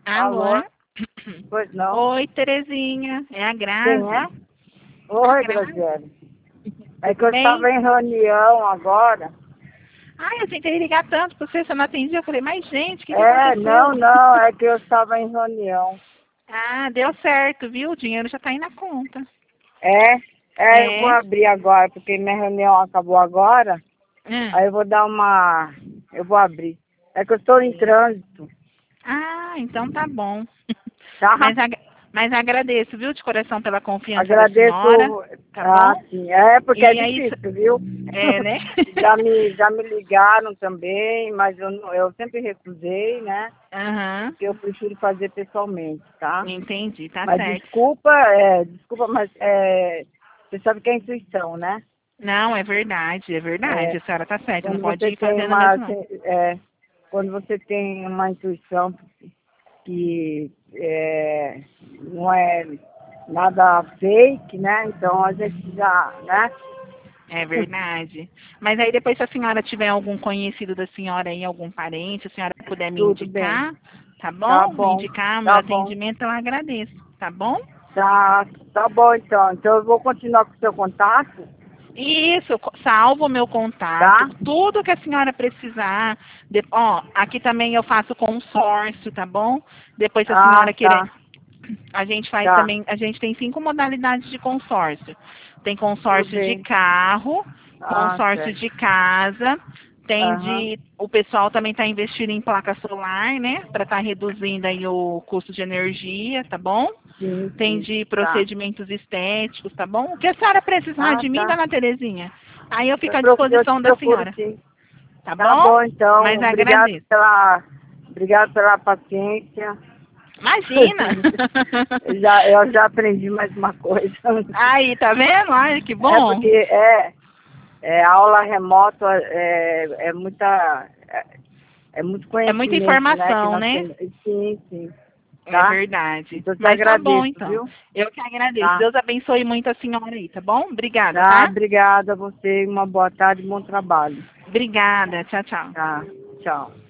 Alô? Alô? Pois não? Oi, Terezinha. É a Quem é? Grazi. A Oi, Grazi. Graziele. É que Tudo eu bem? estava em reunião agora. Ai, eu tentei ligar tanto pra você não atendia. Eu falei, mas gente, o que Não, aconteceu? não, é que eu estava em reunião. Ah, deu certo, viu? O dinheiro já tá aí na conta. É? Eu vou É? abrir agora, porque minha reunião acabou agora. Hum. Aí eu vou dar uma... Eu vou abrir. É que eu estou em trânsito, Ah, então tá bom. tá? Mas agradeço, viu, de coração pela confiança da senhora, Agradeço. tá Ah, bom? sim. É, porque é E aí, difícil, viu? é, né? Já me ligaram também, mas eu sempre recusei, né? Aham. Que eu prefiro fazer pessoalmente, tá? Entendi, tá Mas certo. desculpa, mas você sabe que é intuição, né? Não, é verdade, é verdade. É, A senhora tá certa, não quando pode você ir tem fazendo uma, mesmo, não. quando você tem uma intuição que não é nada fake, né? Então a gente já, né? É verdade. Mas aí depois, se a senhora tiver algum conhecido da senhora aí, algum parente, a senhora puder me Tudo bem. indicar, tá Tá bom? Me bom, indicar o meu tá bom. atendimento, eu agradeço, tá bom? Tá bom então. Então eu vou continuar com o seu contato, Isso, salvo o meu contato, tá? tudo que a senhora precisar. Ó, aqui também eu faço consórcio, tá bom? Depois, se a Ah, senhora querer, tá, a gente faz tá. também, a gente tem 5 modalidades de consórcio. Tem Tudo consórcio de bem. carro, Ah, consórcio certo. de casa, tem Aham. de, o pessoal também está investindo em placa solar, né, para estar reduzindo aí o custo de energia, tá bom? Sim, Tem sim. de Tá. procedimentos estéticos, tá bom? O que a senhora precisar Ah, de mim, tá. dona Terezinha, aí eu fico à Eu te disposição da procuro senhora, sim. tá Tá bom? bom, então. Mas agradeço. Obrigado pela paciência. Imagina! Eu já aprendi mais uma coisa. Aí, tá vendo? Ai, que É bom. porque aula remota é muito É muita conhecimento, né? Que informação, nós né? temos. Sim, sim. É Tá? verdade. Então eu te Mas tá bom, agradeço, então. viu? Eu que agradeço. Tá. Deus abençoe muito a senhora aí, tá bom? Obrigada, Tá, tá? obrigada a você. Uma boa tarde, bom trabalho. Obrigada. Tchau, tchau. Tá. Tchau.